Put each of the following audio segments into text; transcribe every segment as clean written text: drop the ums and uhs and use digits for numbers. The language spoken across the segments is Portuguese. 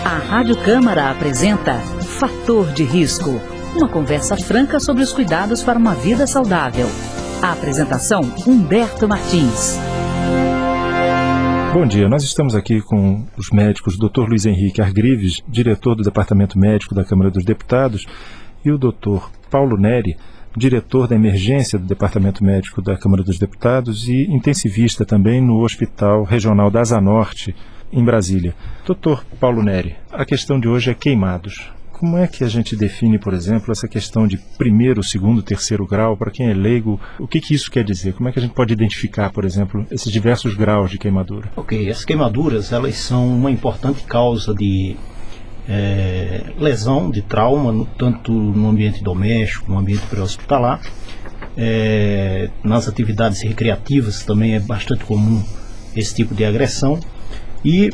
A Rádio Câmara apresenta Fator de Risco, uma conversa franca sobre os cuidados para uma vida saudável. A apresentação, Humberto Martins. Bom dia, nós estamos aqui com os médicos Dr. Luiz Henrique Argrives, diretor do Departamento Médico da Câmara dos Deputados, e o Dr. Paulo Neri, diretor da emergência do Departamento Médico da Câmara dos Deputados e intensivista também no Hospital Regional da Asa Norte, em Brasília. Dr. Paulo Neri, a questão de hoje é queimados. Como é que a gente define, por exemplo, essa questão de primeiro, segundo, terceiro grau? Para quem é leigo, o que isso quer dizer? Como é que a gente pode identificar, por exemplo, esses diversos graus de queimadura? Ok, as queimaduras, elas são uma importante causa de lesão, de trauma, tanto no ambiente doméstico, no ambiente pré-hospitalar. Nas atividades recreativas também é bastante comum esse tipo de agressão. E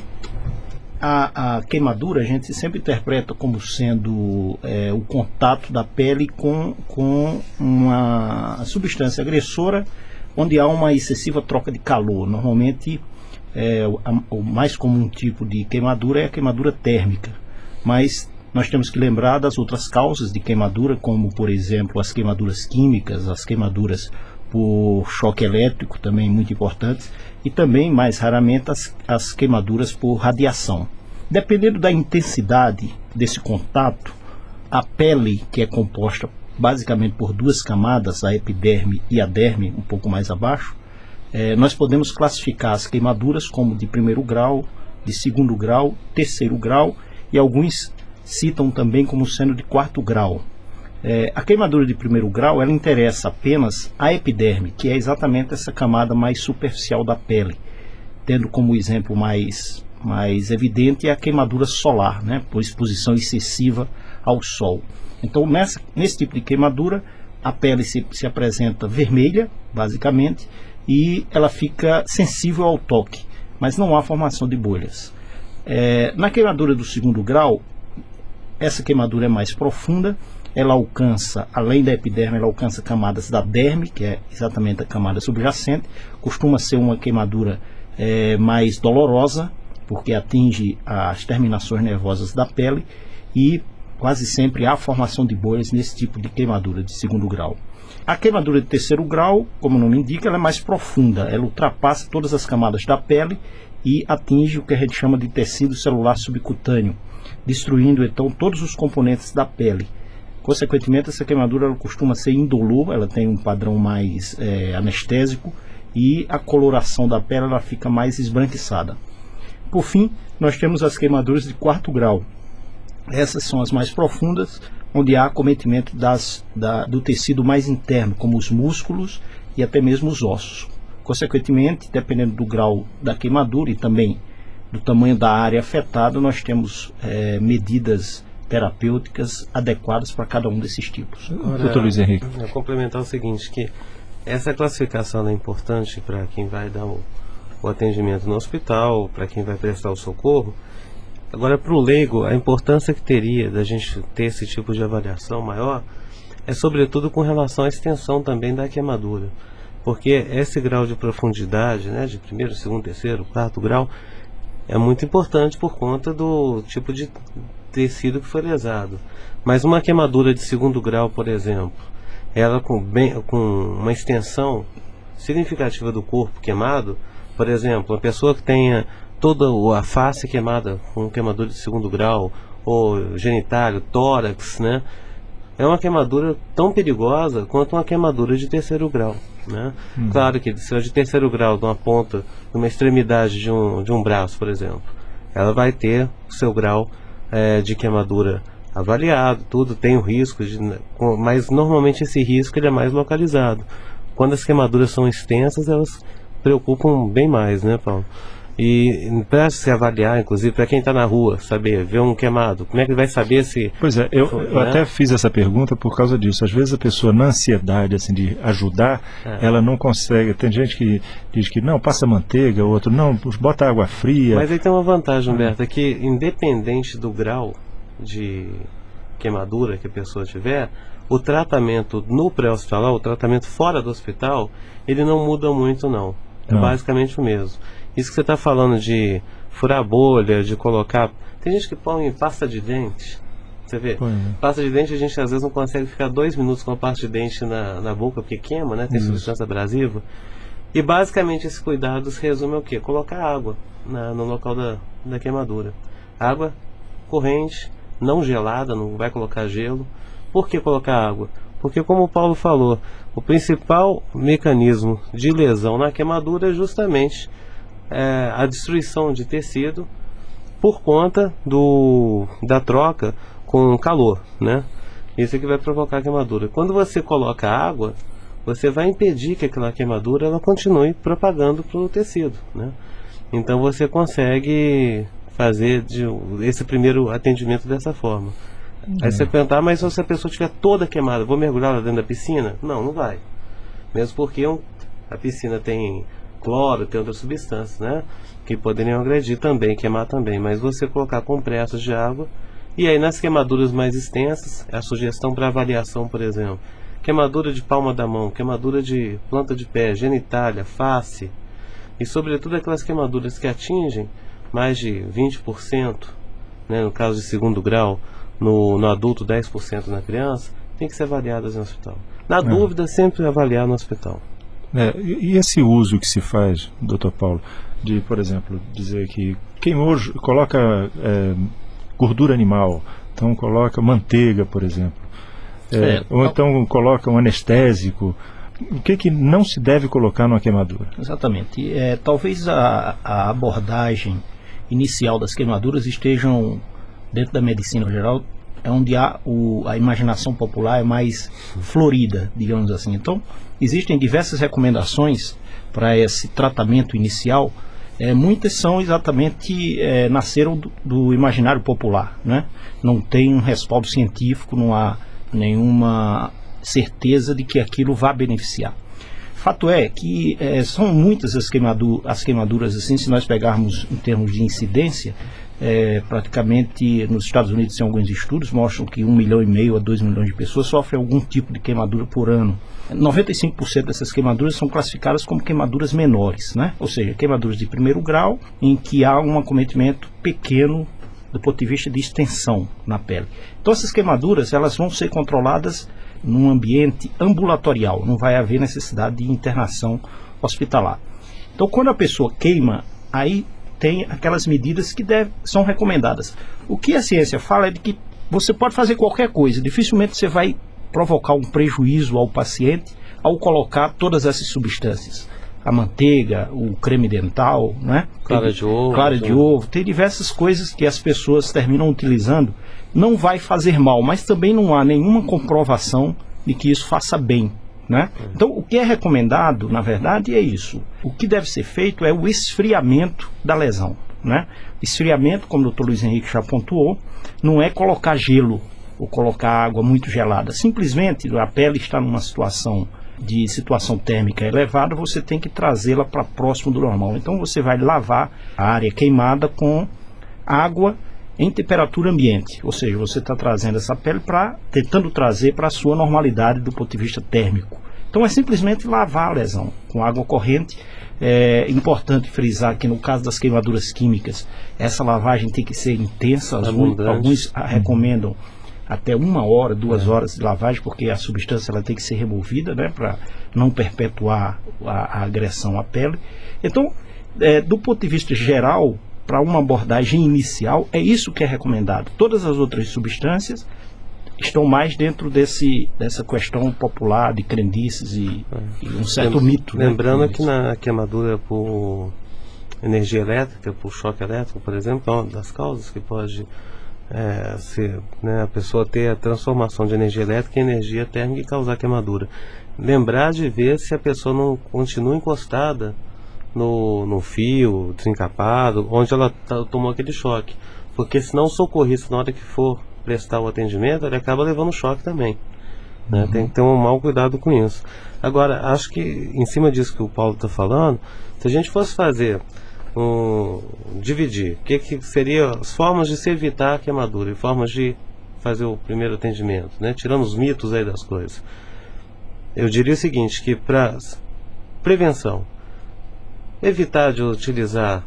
a queimadura a gente sempre interpreta como sendo o contato da pele com uma substância agressora, onde há uma excessiva troca de calor. Normalmente, o mais comum tipo de queimadura é a queimadura térmica, mas nós temos que lembrar das outras causas de queimadura, como, por exemplo, as queimaduras químicas, as queimaduras por choque elétrico, também muito importantes, e também, mais raramente, as queimaduras por radiação. Dependendo da intensidade desse contato, a pele, que é composta basicamente por duas camadas, a epiderme e a derme, um pouco mais abaixo, nós podemos classificar as queimaduras como de primeiro grau, de segundo grau, terceiro grau, e alguns citam também como sendo de quarto grau. A queimadura de primeiro grau, ela interessa apenas a epiderme, que é exatamente essa camada mais superficial da pele, tendo como exemplo mais evidente a queimadura solar, né, por exposição excessiva ao sol. Então, nesse tipo de queimadura, a pele se apresenta vermelha, basicamente, e ela fica sensível ao toque, mas não há formação de bolhas. Na queimadura do segundo grau, essa queimadura é mais profunda. Ela alcança, além da epiderme, ela alcança camadas da derme, que é exatamente a camada subjacente. Costuma ser uma queimadura mais dolorosa, porque atinge as terminações nervosas da pele, e quase sempre há formação de bolhas nesse tipo de queimadura de segundo grau. A queimadura de terceiro grau, como o nome indica, ela é mais profunda. Ela ultrapassa todas as camadas da pele e atinge o que a gente chama de tecido celular subcutâneo, destruindo então todos os componentes da pele. Consequentemente, essa queimadura ela costuma ser indolor, ela tem um padrão mais anestésico, e a coloração da pele ela fica mais esbranquiçada. Por fim, nós temos as queimaduras de quarto grau. Essas são as mais profundas, onde há acometimento do tecido mais interno, como os músculos e até mesmo os ossos. Consequentemente, dependendo do grau da queimadura e também do tamanho da área afetada, nós temos medidas terapêuticas adequadas para cada um desses tipos. Dr. Luiz Henrique. Eu complementar o seguinte, que essa classificação é importante para quem vai dar o atendimento no hospital, para quem vai prestar o socorro. Agora, para o leigo, a importância que teria da gente ter esse tipo de avaliação maior é sobretudo com relação à extensão também da queimadura, porque esse grau de profundidade, né, de primeiro, segundo, terceiro, quarto grau, é muito importante por conta do tipo de tecido que foi lesado. Mas uma queimadura de segundo grau, por exemplo, ela com uma extensão significativa do corpo queimado, por exemplo, uma pessoa que tenha toda a face queimada com queimadura de segundo grau, ou genitália, tórax, né, é uma queimadura tão perigosa quanto uma queimadura de terceiro grau, né? Claro que se ela de terceiro grau, de uma ponta, de uma extremidade de um braço, por exemplo, ela vai ter o seu grau de queimadura avaliado, tudo tem o risco, mas normalmente esse risco ele é mais localizado. Quando as queimaduras são extensas, elas preocupam bem mais, né, Paulo? E para se avaliar, inclusive, para quem está na rua, saber, ver um queimado, como é que ele vai saber se... Pois é, eu até fiz essa pergunta por causa disso. Às vezes a pessoa, na ansiedade assim, de ajudar, ela não consegue. Tem gente que diz que não, passa manteiga, outro não, bota água fria. Mas aí tem uma vantagem, Humberto, é que independente do grau de queimadura que a pessoa tiver, o tratamento no pré-hospitalar, o tratamento fora do hospital, ele não muda muito não. É basicamente o mesmo. Isso que você está falando de furar bolha, de colocar... Tem gente que põe pasta de dente, você vê? Pasta de dente a gente às vezes não consegue ficar 2 minutos com a pasta de dente na boca, porque queima, né? Tem substância abrasiva. E basicamente esse cuidado se resume ao quê? Colocar água no local da queimadura. Água corrente, não gelada, não vai colocar gelo. Por que colocar água? Porque, como o Paulo falou, o principal mecanismo de lesão na queimadura é justamente a destruição de tecido por conta da troca com calor, né? Isso é que vai provocar a queimadura. Quando você coloca água, você vai impedir que aquela queimadura ela continue propagando para o tecido, né? Então você consegue fazer esse primeiro atendimento dessa forma. Aí você perguntar, mas se a pessoa estiver toda queimada, vou mergulhar lá dentro da piscina? Não, não vai. Mesmo porque a piscina tem cloro, tem outras substâncias, né? Que poderiam agredir também, queimar também. Mas você colocar compressas de água, e aí nas queimaduras mais extensas, a sugestão para avaliação, por exemplo, queimadura de palma da mão, queimadura de planta de pé, genitália, face, e sobretudo aquelas queimaduras que atingem mais de 20%, né, no caso de segundo grau, no adulto 10% na criança, tem que ser avaliadas no hospital. Na dúvida, sempre avaliar no hospital. E esse uso que se faz, doutor Paulo, de, por exemplo, dizer que queimou, coloca gordura animal, então coloca manteiga, por exemplo, ou então coloca um anestésico, o que não se deve colocar numa queimadura? Exatamente. Talvez a abordagem inicial das queimaduras estejam dentro da medicina geral, é onde a imaginação popular é mais florida, digamos assim. Então, existem diversas recomendações para esse tratamento inicial. Muitas são exatamente nasceram do imaginário popular, né? Não tem um respaldo científico, não há nenhuma certeza de que aquilo vá beneficiar. Fato é que são muitas as queimaduras, assim, se nós pegarmos em termos de incidência, praticamente nos Estados Unidos tem alguns estudos, mostram que 1,5 milhão a 2 milhões de pessoas sofrem algum tipo de queimadura por ano. 95% dessas queimaduras são classificadas como queimaduras menores, né? Ou seja, queimaduras de primeiro grau, em que há um acometimento pequeno do ponto de vista de extensão na pele. Então essas queimaduras elas vão ser controladas num ambiente ambulatorial, não vai haver necessidade de internação hospitalar. Então quando a pessoa queima, aí tem aquelas medidas que são recomendadas. O que a ciência fala é de que você pode fazer qualquer coisa, dificilmente você vai provocar um prejuízo ao paciente ao colocar todas essas substâncias. A manteiga, o creme dental, né? Clara de ovo, tem diversas coisas que as pessoas terminam utilizando. Não vai fazer mal, mas também não há nenhuma comprovação de que isso faça bem, né? Então, o que é recomendado, na verdade, é isso. O que deve ser feito é o esfriamento da lesão, né? Esfriamento, como o Dr. Luiz Henrique já pontuou, não é colocar gelo ou colocar água muito gelada. Simplesmente, a pele está numa situação térmica elevada, você tem que trazê-la para próximo do normal. Então, você vai lavar a área queimada com água em temperatura ambiente, ou seja, você está trazendo essa pele tentando trazer para a sua normalidade do ponto de vista térmico. Então é simplesmente lavar a lesão com água corrente. É importante frisar que no caso das queimaduras químicas, essa lavagem tem que ser intensa. Alguns recomendam até 1 hora, 2 horas de lavagem, porque a substância ela tem que ser removida, né, para não perpetuar a agressão à pele. Então, do ponto de vista geral, para uma abordagem inicial, é isso que é recomendado. Todas as outras substâncias estão mais dentro dessa questão popular de crendices e um certo mito. Lembrando que na queimadura por energia elétrica, por choque elétrico, por exemplo, é uma das causas que pode ser, né, a pessoa ter a transformação de energia elétrica em energia térmica e causar queimadura. Lembrar de ver se a pessoa não continua encostada no fio desencapado, onde ela tomou aquele choque, porque senão o socorrista, na hora que for prestar o atendimento, ele acaba levando choque também, né? Tem que ter um mau cuidado com isso. Agora, acho que em cima disso que o Paulo está falando, se a gente fosse fazer dividir, o que seria as formas de se evitar a queimadura e formas de fazer o primeiro atendimento, né? Tirando os mitos aí das coisas, eu diria o seguinte, que para prevenção, evitar de utilizar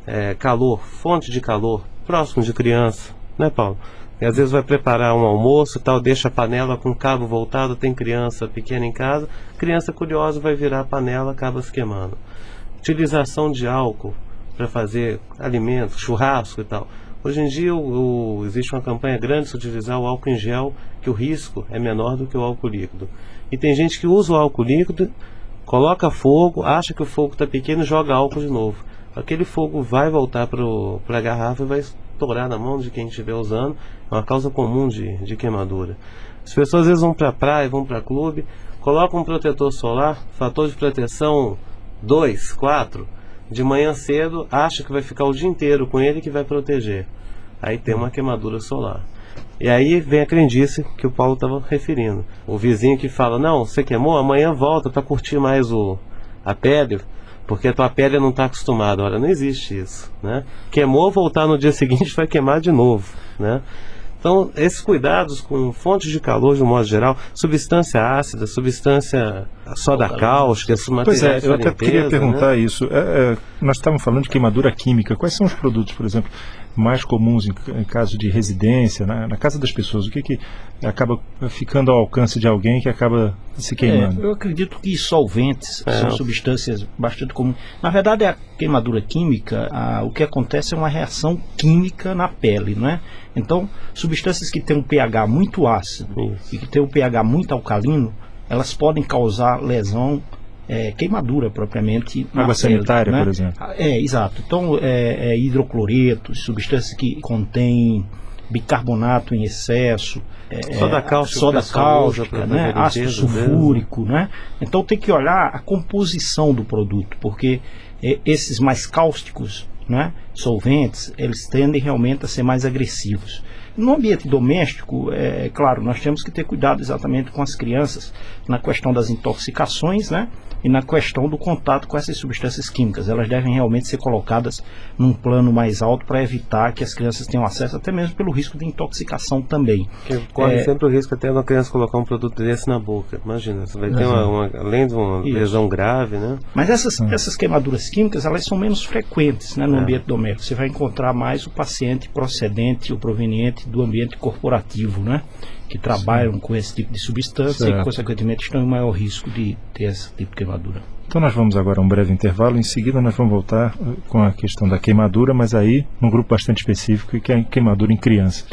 calor, fonte de calor, próximo de criança, né, Paulo? E às vezes vai preparar um almoço e tal, deixa a panela com o cabo voltado, tem criança pequena em casa, criança curiosa vai virar a panela, acaba se queimando. Utilização de álcool para fazer alimentos, churrasco e tal. Hoje em dia existe uma campanha grande de se utilizar o álcool em gel, que o risco é menor do que o álcool líquido. E tem gente que usa o álcool líquido, coloca fogo, acha que o fogo está pequeno e joga álcool de novo. Aquele fogo vai voltar para a garrafa e vai estourar na mão de quem estiver usando. É uma causa comum de queimadura. As pessoas às vezes vão para a praia, vão para clube, colocam um protetor solar, fator de proteção 2, 4, de manhã cedo, acha que vai ficar o dia inteiro com ele que vai proteger. Aí tem uma queimadura solar. E aí vem a crendice que o Paulo estava referindo. O vizinho que fala, não, você queimou, amanhã volta para curtir mais a pele, porque a tua pele não está acostumada. Ora, não existe isso, né? Queimou, voltar no dia seguinte vai queimar de novo, né? Então, esses cuidados com fontes de calor, de um modo geral, substância ácida, substância soda cáustica, Pois é, eu até limpeza, queria perguntar né? isso. Nós estávamos falando de queimadura química. Quais são os produtos, por exemplo, mais comuns em caso de residência, na casa das pessoas? O que acaba ficando ao alcance de alguém que acaba se queimando? Eu acredito que solventes são substâncias bastante comuns. Na verdade, a queimadura química, o que acontece é uma reação química na pele, não é? Então, substâncias que têm um pH muito ácido e que têm um pH muito alcalino, elas podem causar lesão, queimadura propriamente na água pele, sanitária, né? por exemplo. Exato. Então, hidrocloretos, substâncias que contêm bicarbonato em excesso, soda cáustica, né? Ácido sulfúrico, né? Então tem que olhar a composição do produto, porque esses mais cáusticos, né, solventes, eles tendem realmente a ser mais agressivos. No ambiente doméstico, claro, nós temos que ter cuidado exatamente com as crianças na questão das intoxicações, né, e na questão do contato com essas substâncias químicas. Elas devem realmente ser colocadas num plano mais alto para evitar que as crianças tenham acesso, até mesmo pelo risco de intoxicação também. Porque corre sempre o risco até uma criança colocar um produto desse na boca. Imagina, você vai ter além de uma lesão grave, né? Mas essas queimaduras químicas, elas são menos frequentes, né, no ambiente doméstico. Você vai encontrar mais o paciente procedente ou proveniente do ambiente corporativo, né, que trabalham com esse tipo de substância e, consequentemente, estão em maior risco de ter esse tipo de queimadura. Então nós vamos agora a um breve intervalo. Em seguida nós vamos voltar com a questão da queimadura, mas aí num grupo bastante específico, que é a queimadura em crianças.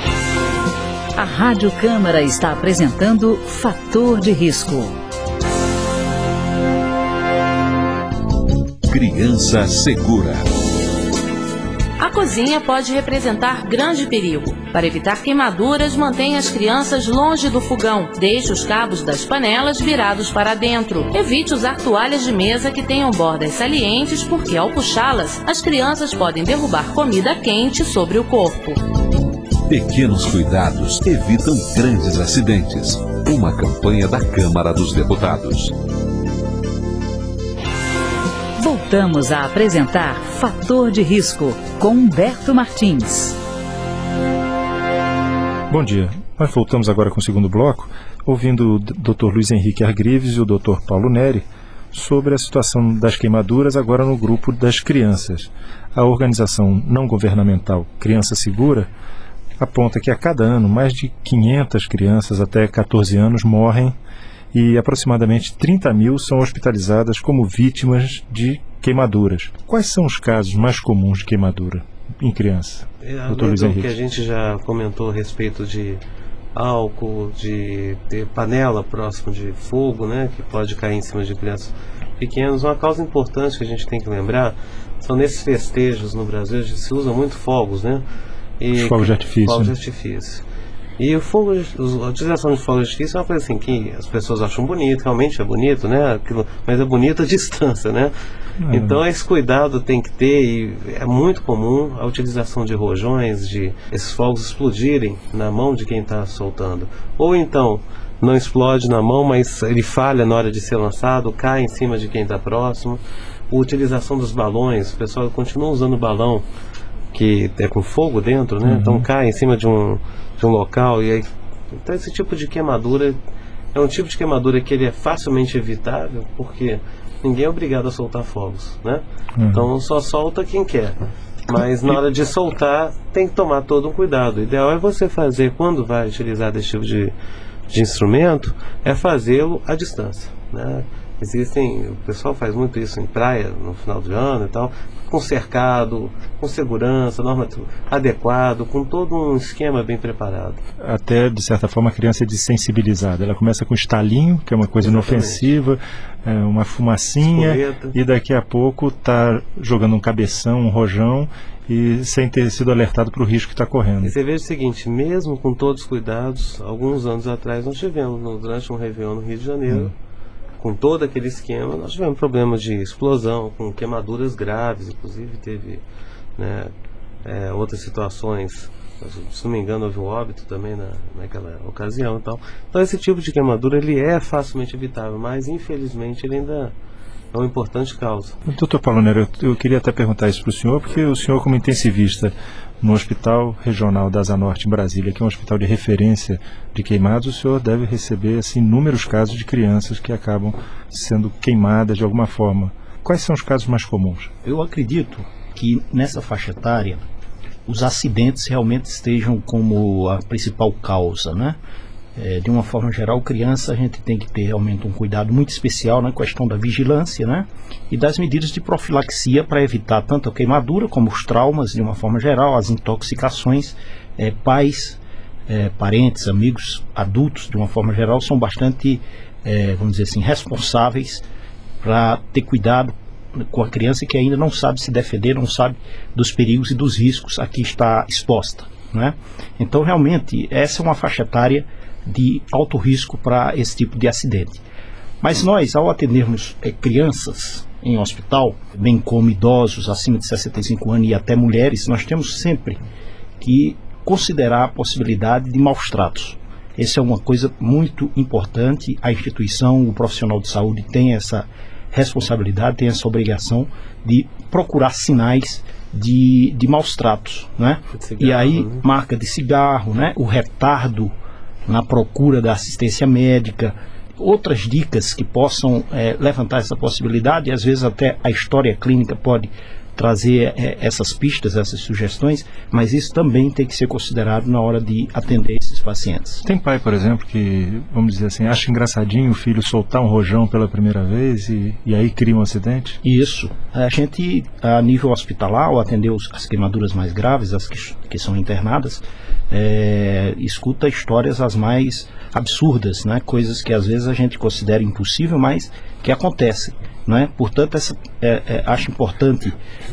A Rádio Câmara está apresentando Fator de Risco. Criança segura. A cozinha pode representar grande perigo. Para evitar queimaduras, mantenha as crianças longe do fogão. Deixe os cabos das panelas virados para dentro. Evite usar toalhas de mesa que tenham bordas salientes, porque ao puxá-las, as crianças podem derrubar comida quente sobre o corpo. Pequenos cuidados evitam grandes acidentes. Uma campanha da Câmara dos Deputados. Voltamos a apresentar Fator de Risco, com Humberto Martins. Bom dia. Nós voltamos agora com o segundo bloco, ouvindo o Dr. Luiz Henrique Argrives e o Dr. Paulo Neri sobre a situação das queimaduras agora no grupo das crianças. A organização não governamental Criança Segura aponta que a cada ano mais de 500 crianças até 14 anos morrem e aproximadamente 30 mil são hospitalizadas como vítimas de queimaduras. Quais são os casos mais comuns de queimadura em criança? Além do que a gente já comentou a respeito de álcool, de ter panela próximo de fogo, né, que pode cair em cima de crianças pequenas, uma causa importante que a gente tem que lembrar são nesses festejos no Brasil, se usa muito fogos, né? Os fogos de artifício. Fogos de artifício. E a utilização de fogos de artifício é uma coisa assim que as pessoas acham bonito, realmente é bonito, né? Mas é bonito à distância, né? Então esse cuidado tem que ter, e é muito comum a utilização de rojões, de esses fogos explodirem na mão de quem está soltando. Ou então não explode na mão, mas ele falha na hora de ser lançado, cai em cima de quem está próximo. A utilização dos balões, o pessoal continua usando balão que é com fogo dentro, né? Então cai em cima de um local e aí, então esse tipo de queimadura é um tipo de queimadura que ele é facilmente evitável, porque ninguém é obrigado a soltar fogos, né? Então só solta quem quer. Mas na hora de soltar, tem que tomar todo um cuidado. O ideal é você fazer, quando vai utilizar desse tipo de instrumento, é fazê-lo à distância, né? O pessoal faz muito isso em praia, no final do ano e tal, com cercado, com segurança, normativo adequado, com todo um esquema bem preparado. Até, de certa forma, a criança é desensibilizada. Ela começa com estalinho, que é uma coisa inofensiva, uma fumacinha, espoleta. E daqui a pouco está jogando um cabeção, um rojão, e sem ter sido alertado para o risco que está correndo. E você vê o seguinte, mesmo com todos os cuidados, alguns anos atrás nós tivemos, durante um Réveillon no Rio de Janeiro, com todo aquele esquema, nós tivemos problemas de explosão, com queimaduras graves, inclusive teve, né, outras situações, se não me engano houve um óbito também naquela ocasião e tal. Então esse tipo de queimadura ele é facilmente evitável, mas infelizmente ele ainda é uma importante causa. Doutor Paulo Nery, eu queria até perguntar isso para o senhor, porque o senhor, como intensivista no Hospital Regional da Asa Norte em Brasília, que é um hospital de referência de queimados, o senhor deve receber assim, inúmeros casos de crianças que acabam sendo queimadas de alguma forma. Quais são os casos mais comuns? Eu acredito que nessa faixa etária os acidentes realmente estejam como a principal causa, né? De uma forma geral, criança, a gente tem que ter realmente um cuidado muito especial na questão da vigilância, né? E das medidas de profilaxia para evitar tanto a queimadura como os traumas, de uma forma geral, as intoxicações. Pais, parentes, amigos, adultos, de uma forma geral, são bastante, vamos dizer assim, responsáveis para ter cuidado com a criança que ainda não sabe se defender, não sabe dos perigos e dos riscos a que está exposta, né? Então, realmente, essa é uma faixa etária de alto risco para esse tipo de acidente. Mas nós, ao atendermos crianças em hospital, bem como idosos acima de 65 anos e até mulheres, nós temos sempre que considerar a possibilidade de maus tratos. Essa é uma coisa muito importante. A instituição, o profissional de saúde tem essa responsabilidade, tem essa obrigação de procurar sinais de maus tratos, né? E aí, marca de cigarro, né? O retardo na procura da assistência médica, outras dicas que possam levantar essa possibilidade, e às vezes até a história clínica pode trazer essas pistas, essas sugestões, mas isso também tem que ser considerado na hora de atender esses pacientes. Tem pai, por exemplo, que, vamos dizer assim, acha engraçadinho o filho soltar um rojão pela primeira vez e aí cria um acidente? Isso. A gente, a nível hospitalar, ao atender as queimaduras mais graves, as que são internadas, escuta histórias as mais absurdas, né? Coisas que às vezes a gente considera impossível, mas que acontecem, né? Portanto, acho importante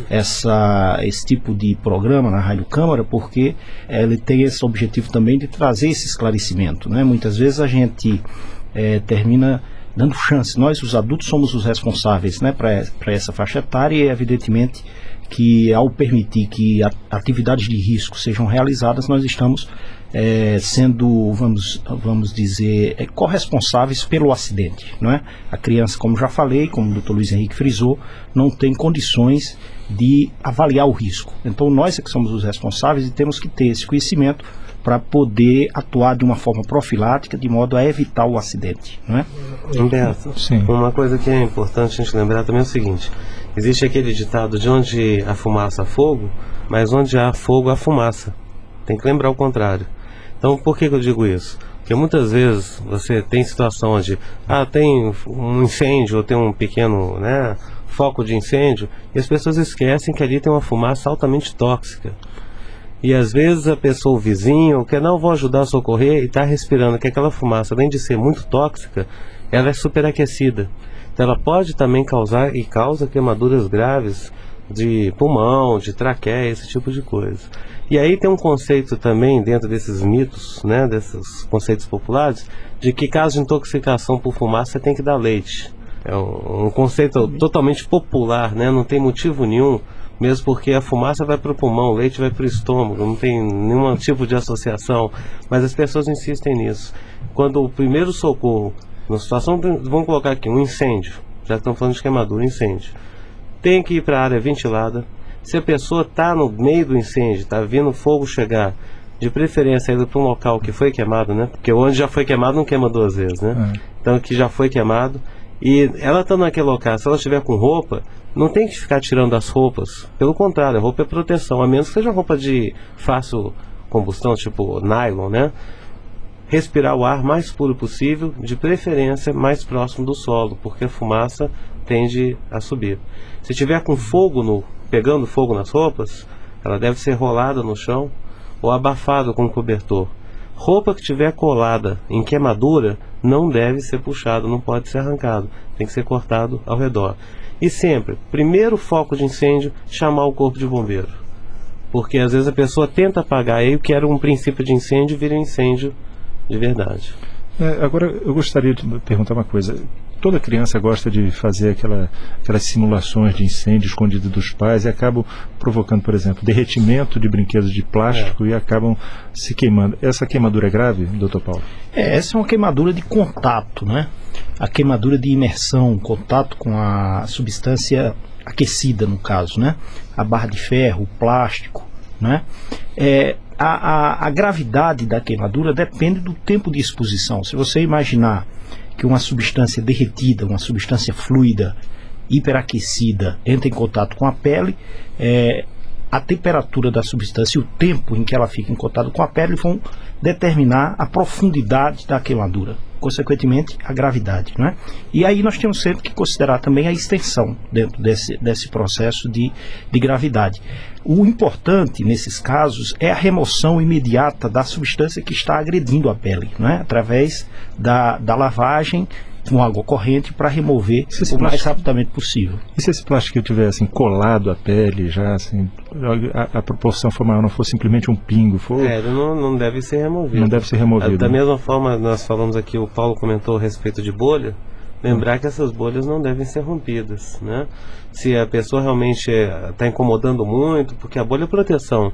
esse tipo de programa na Rádio Câmara, porque ele tem esse objetivo também de trazer esse esclarecimento, né? Muitas vezes a gente termina dando chance. Nós, os adultos, somos os responsáveis, né, para essa faixa etária, e evidentemente que ao permitir que atividades de risco sejam realizadas, nós estamos sendo, vamos dizer, corresponsáveis pelo acidente, não é? A criança, como já falei, como o Dr. Luiz Henrique frisou, não tem condições de avaliar o risco. Então nós é que somos os responsáveis e temos que ter esse conhecimento para poder atuar de uma forma profilática, de modo a evitar o acidente, não é? Humberto, uma coisa que é importante a gente lembrar também é o seguinte: existe aquele ditado de onde há fumaça há fogo, mas onde há fogo há fumaça. Tem que lembrar o contrário. Então, por que eu digo isso? Porque muitas vezes você tem situação onde tem um incêndio ou tem um pequeno, né, foco de incêndio, e as pessoas esquecem que ali tem uma fumaça altamente tóxica. E às vezes a pessoa, o vizinho, quer, não, vou ajudar a socorrer, e está respirando que aquela fumaça, além de ser muito tóxica, ela é superaquecida. Então ela pode também causar, e causa, queimaduras graves de pulmão, de traqueia, esse tipo de coisa. E aí tem um conceito também, dentro desses mitos, né, desses conceitos populares, de que caso de intoxicação por fumaça tem que dar leite. É um conceito totalmente popular, né, não tem motivo nenhum, mesmo porque a fumaça vai para o pulmão, o leite vai para o estômago, não tem nenhum tipo de associação, mas as pessoas insistem nisso. Quando o primeiro socorro, na situação, vamos colocar aqui, um incêndio, já estamos falando de queimadura, incêndio, tem que ir para a área ventilada. Se a pessoa está no meio do incêndio, está vendo fogo chegar, de preferência indo para um local que foi queimado, né? Porque onde já foi queimado não queima duas vezes, né? Então que já foi queimado, e ela está naquele local, se ela estiver com roupa, não tem que ficar tirando as roupas. Pelo contrário, a roupa é proteção, a menos que seja roupa de fácil combustão, tipo nylon, né? Respirar o ar mais puro possível, de preferência mais próximo do solo, porque a fumaça tende a subir. Se tiver com fogo pegando fogo nas roupas, ela deve ser rolada no chão ou abafada com um cobertor. Roupa que tiver colada em queimadura não deve ser puxado, não pode ser arrancado, tem que ser cortado ao redor. E sempre, primeiro foco de incêndio, chamar o corpo de bombeiro, porque às vezes a pessoa tenta apagar e o que era um princípio de incêndio vira um incêndio de verdade. Agora eu gostaria de perguntar uma coisa. Toda criança gosta de fazer aquelas simulações de incêndio escondido dos pais e acabam provocando, por exemplo, derretimento de brinquedos de plástico e acabam se queimando. Essa queimadura é grave, doutor Paulo? Essa é uma queimadura de contato, né? A queimadura de imersão, contato com a substância aquecida, no caso, né? A barra de ferro, o plástico, né? A gravidade da queimadura depende do tempo de exposição. Se você imaginar que uma substância derretida, uma substância fluida, hiperaquecida, entra em contato com a pele, a temperatura da substância e o tempo em que ela fica em contato com a pele vão determinar a profundidade da queimadura, consequentemente a gravidade, né? E aí nós temos sempre que considerar também a extensão dentro desse processo de gravidade. O importante nesses casos é a remoção imediata da substância que está agredindo a pele, né? Através da lavagem com água corrente para remover o mais rapidamente possível. E se esse plástico estiver assim, colado à pele, já assim, a proporção for maior, não for simplesmente um pingo? Ele não deve ser removido. Não deve ser removido. Da mesma forma, nós falamos aqui, o Paulo comentou a respeito de bolha, lembrar que essas bolhas não devem ser rompidas, né? Se a pessoa realmente está incomodando muito, porque a bolha é proteção.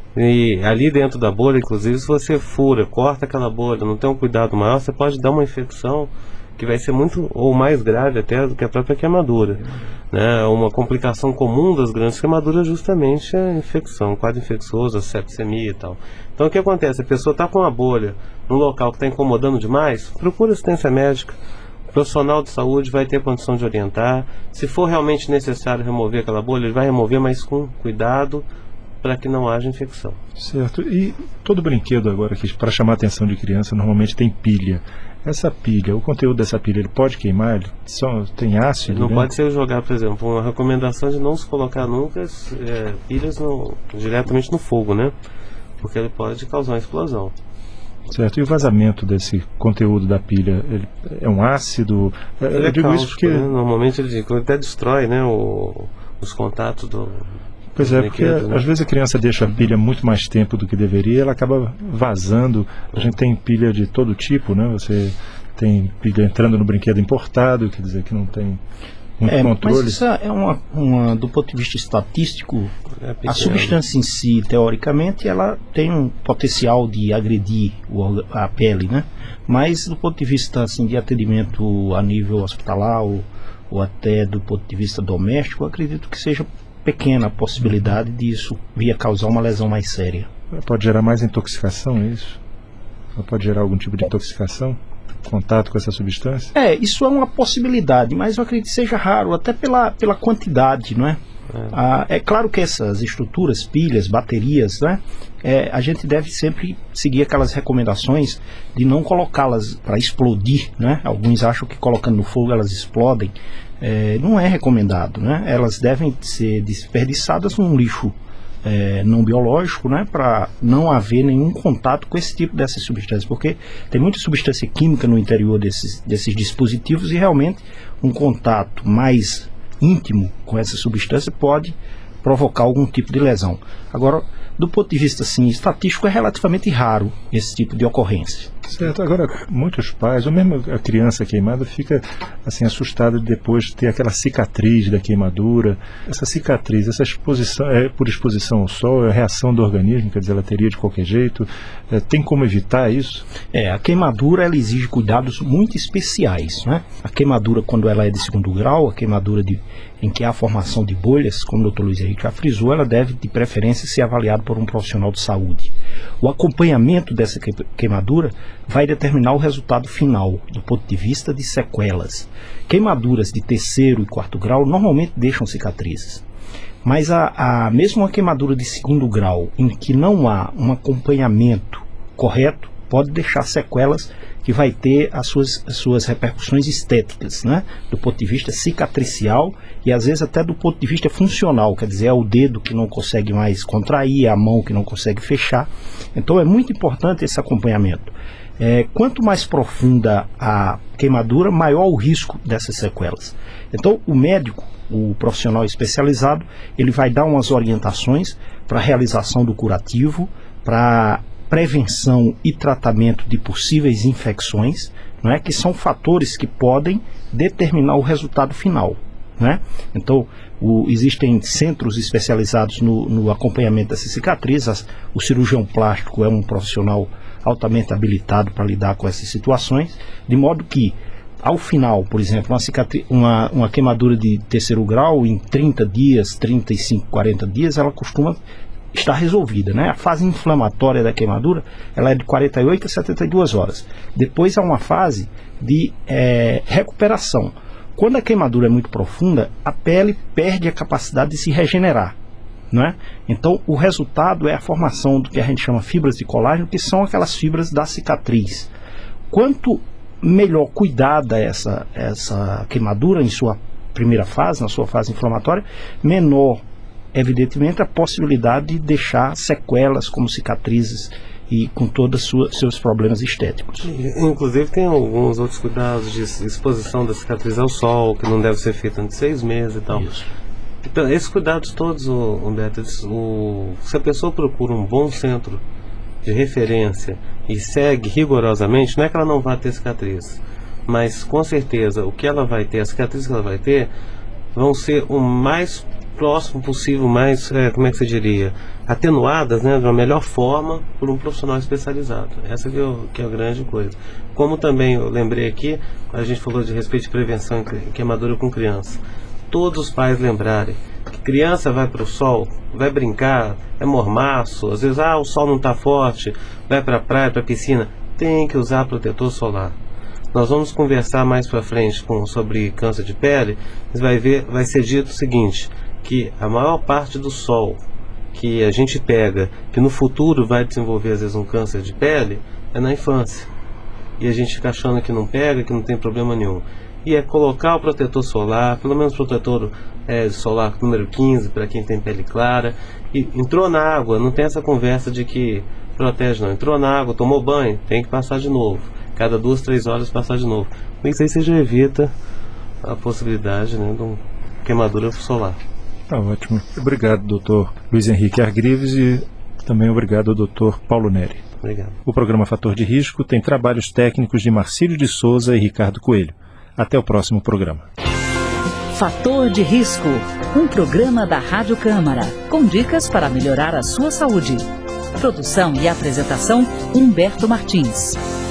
E ali dentro da bolha, inclusive, se você fura, corta aquela bolha, não tem um cuidado maior, você pode dar uma infecção que vai ser muito ou mais grave até do que a própria queimadura, né? Uma complicação comum das grandes queimaduras é justamente a infecção, quadro infeccioso, a sepsemia e tal. Então o que acontece? A pessoa está com a bolha num local que está incomodando demais, procura assistência médica. O profissional de saúde vai ter condição de orientar. Se for realmente necessário remover aquela bolha, ele vai remover, mas com cuidado, para que não haja infecção. Certo. E todo brinquedo agora, que para chamar a atenção de criança, normalmente tem pilha. Essa pilha, o conteúdo dessa pilha, ele pode queimar? Ele só tem ácido? Não pode ser jogar, por exemplo, uma recomendação de não se colocar nunca pilhas diretamente no fogo, né? Porque ele pode causar uma explosão. Certo. E o vazamento desse conteúdo da pilha, ele é um ácido? Ele eu digo cáustico, isso porque... né? Normalmente ele até destrói, né, os contatos do... Pois é, porque às vezes a criança deixa a pilha muito mais tempo do que deveria, ela acaba vazando. A gente tem pilha de todo tipo, né? Você tem pilha entrando no brinquedo importado, quer dizer que não tem muito controle. Mas isso é do ponto de vista estatístico, a substância em si, teoricamente, ela tem um potencial de agredir a pele, né? Mas do ponto de vista assim, de atendimento a nível hospitalar ou até do ponto de vista doméstico, eu acredito que seja pequena a possibilidade disso vir a causar uma lesão mais séria. Pode gerar mais intoxicação, é isso? Pode gerar algum tipo de intoxicação? Contato com essa substância? Isso é uma possibilidade, mas eu acredito que seja raro, até pela quantidade, não é? É claro que essas estruturas, pilhas, baterias, né? A gente deve sempre seguir aquelas recomendações de não colocá-las para explodir, né? Alguns acham que colocando no fogo elas explodem. Não é recomendado, né? Elas devem ser desperdiçadas num lixo não biológico, né? Para não haver nenhum contato com esse tipo dessas substâncias, porque tem muita substância química no interior desses dispositivos e realmente um contato mais íntimo com essa substância pode provocar algum tipo de lesão. Agora, do ponto de vista assim, estatístico, é relativamente raro esse tipo de ocorrência. Certo. Agora, muitos pais, ou mesmo a criança queimada, fica assim assustada de depois ter aquela cicatriz da queimadura. Essa cicatriz, essa exposição, é por exposição ao sol, é a reação do organismo, quer dizer, ela teria de qualquer jeito. Tem como evitar isso? A queimadura, ela exige cuidados muito especiais, né? A queimadura, quando ela é de segundo grau, a queimadura em que há a formação de bolhas, como o Dr. Luiz Henrique já frisou, ela deve, de preferência, ser avaliada por um profissional de saúde. O acompanhamento dessa queimadura vai determinar o resultado final, do ponto de vista de sequelas. Queimaduras de 3º e 4º grau normalmente deixam cicatrizes. Mas mesmo uma queimadura de 2º grau, em que não há um acompanhamento correto, pode deixar sequelas que vai ter as suas repercussões estéticas, né? Do ponto de vista cicatricial e às vezes até do ponto de vista funcional, quer dizer, é o dedo que não consegue mais contrair, a mão que não consegue fechar. Então é muito importante esse acompanhamento. Quanto mais profunda a queimadura, maior o risco dessas sequelas. Então o médico, o profissional especializado, ele vai dar umas orientações para a realização do curativo, para prevenção e tratamento de possíveis infecções, não é? Que são fatores que podem determinar o resultado final. Não é? Então, existem centros especializados no acompanhamento dessas cicatrizes. O cirurgião plástico é um profissional altamente habilitado para lidar com essas situações, de modo que, ao final, por exemplo, uma queimadura de 3º grau, em 30 dias, 35, 40 dias, ela costuma está resolvida, né? A fase inflamatória da queimadura, ela é de 48 a 72 horas. Depois há uma fase de recuperação. Quando a queimadura é muito profunda, a pele perde a capacidade de se regenerar, não é? Então o resultado é a formação do que a gente chama fibras de colágeno, que são aquelas fibras da cicatriz. Quanto melhor cuidada essa queimadura em sua primeira fase, na sua fase inflamatória, menor evidentemente a possibilidade de deixar sequelas como cicatrizes e com todos os seus problemas estéticos. Inclusive tem alguns outros cuidados de exposição da cicatriz ao sol, que não deve ser feito antes de 6 meses e tal. Isso. Então, esses cuidados todos, Humberto, se a pessoa procura um bom centro de referência e segue rigorosamente, não é que ela não vá ter cicatriz, mas com certeza o que ela vai ter, as cicatrizes que ela vai ter, vão ser o mais próximo possível, mais, como é que você diria, atenuadas, né, de uma melhor forma por um profissional especializado. Essa que é a grande coisa. Como também eu lembrei aqui, a gente falou de respeito de prevenção em queimadura com criança. Todos os pais lembrarem que criança vai para o sol, vai brincar, é mormaço, às vezes o sol não está forte, vai para a praia, para a piscina, tem que usar protetor solar. Nós vamos conversar mais para frente sobre câncer de pele, mas vai ser dito o seguinte, que a maior parte do sol que a gente pega, que no futuro vai desenvolver às vezes um câncer de pele, é na infância. E a gente fica achando que não pega, que não tem problema nenhum. E é colocar o protetor solar, pelo menos protetor solar número 15 para quem tem pele clara. E entrou na água, não tem essa conversa de que protege não. Entrou na água, tomou banho, tem que passar de novo. Cada 2, 3 horas passar de novo. Com isso aí você já evita a possibilidade, né, de uma queimadura solar. Tá ótimo. Obrigado, doutor Luiz Henrique Argrives, e também obrigado ao doutor Paulo Neri. Obrigado. O programa Fator de Risco tem trabalhos técnicos de Marcílio de Souza e Ricardo Coelho. Até o próximo programa. Fator de Risco, um programa da Rádio Câmara, com dicas para melhorar a sua saúde. Produção e apresentação, Humberto Martins.